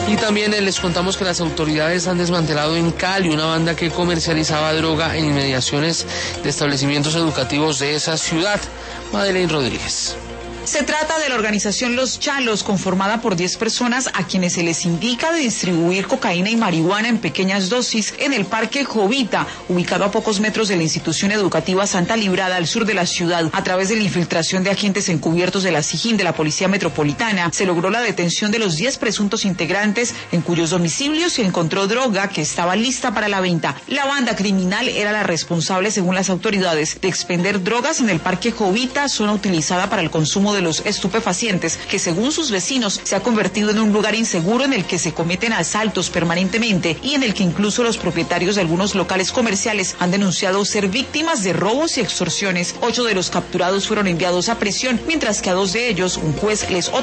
Y también les contamos que las autoridades han desmantelado en Cali una banda que comercializaba droga en inmediaciones de establecimientos educativos de esa ciudad. Madeleine Rodríguez. Se trata de la organización Los Chalos, conformada por 10 personas a quienes se les indica de distribuir cocaína y marihuana en pequeñas dosis en el Parque Jovita, ubicado a pocos metros de la institución educativa Santa Librada, al sur de la ciudad. A través de la infiltración de agentes encubiertos de la SIJIN de la Policía Metropolitana, se logró la detención de los 10 presuntos integrantes, en cuyos domicilios se encontró droga que estaba lista para la venta. La banda criminal era la responsable, según las autoridades, de expender drogas en el Parque Jovita, zona utilizada para el consumo de los estupefacientes, que según sus vecinos se ha convertido en un lugar inseguro en el que se cometen asaltos permanentemente y en el que incluso los propietarios de algunos locales comerciales han denunciado ser víctimas de robos y extorsiones. 8 de los capturados fueron enviados a prisión, mientras que a 2 de ellos un juez les otorgó